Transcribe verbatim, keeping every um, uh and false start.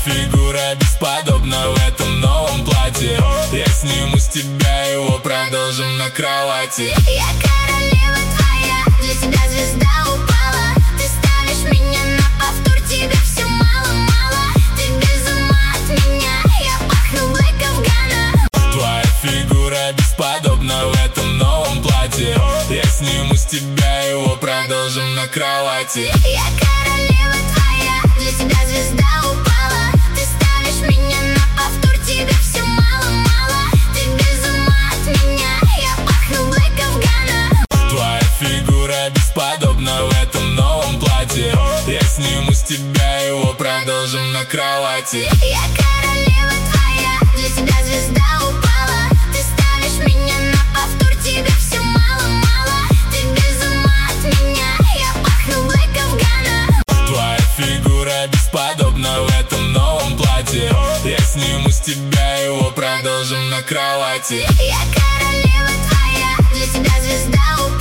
фигура бесподобна в этом новом платье. Я сниму с тебя его, продолжим на кровати. Я королева твоя, для тебя звезда упала. Ты ставишь меня на повтор, тебе все мало-мало. Ты без ума от меня, я пахну Блэк Афгана. Твоя фигура бесподобна в этом новом платье. Я сниму с тебя его, продолжим на кровати. Я королева твоя, для тебя звезда упала. Ты ставишь меня на повтор, тебе все мало-мало. Ты без ума от меня, я пахну Блэк Афгана. Твоя фигура бесподобна в этом новом платье. Я сниму с тебя его, продолжим на кровати. Я королева твоя, для тебя звезда упала. Ты ставишь меня на повтор, тебе все мало-мало. Ты без ума от меня, я пахну Блэк Афгана. Твоя фигура бесподобна в этом новом платье. Я сниму с тебя его, продолжим на кровати. Я королева твоя, для тебя звезда упала.